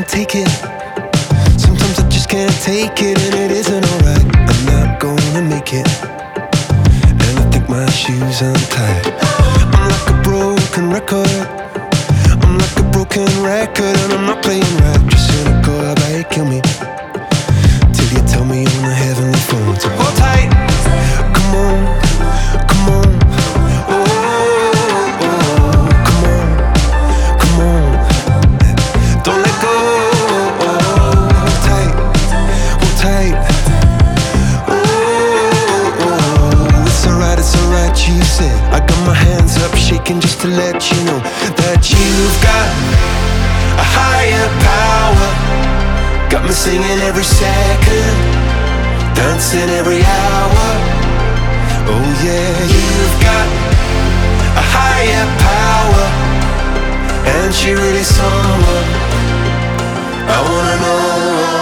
can't take it. Sometimes I just can't take it, and it isn't alright. I'm not gonna make it, and I think my shoes untied. I'm like a broken record. I'm like a broken record, and I'm not playing right. Just cynical, I bet it kill me till you tell me on the heavenly phone to hold tight. Come on, come on. Oh, oh, come on, come on. Don't let go. Hold tight, hold tight. Oh, it's alright, you said. I got my hands up shaking just to let you know that you've got a higher power. Got me singing every second, dancing every hour. Oh yeah, you've got a higher power, and she really someone I wanna know.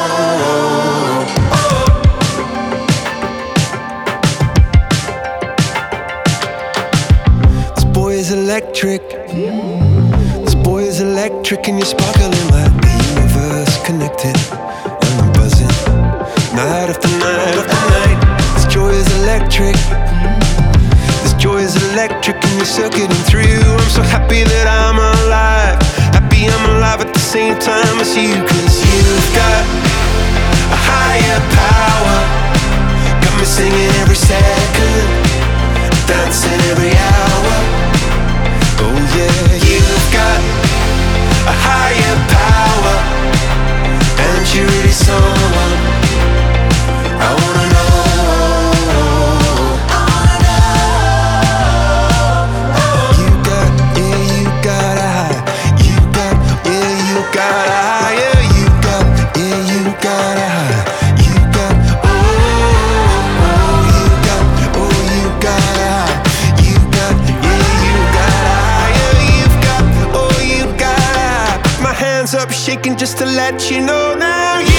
This boy is electric. This boy is electric, and you're sparkling like the universe connected. And I'm buzzing night after night after night. This joy is electric. This joy is electric, and you're circuiting through. I'm so happy that I'm alive. Happy I'm alive at the same time as you. 'Cause you've got a higher power. Got me singing every second, dancing every hour. Oh yeah, you've got a higher power, and you're really someone I wanna know. You got, yeah, you got a high. You got, yeah, you got a higher. You got, yeah, you got a high. You got, oh, you got, oh, you got a high. You got, yeah, you got a higher. You've got, oh, you got a high. My hands up shaking just to let you know now.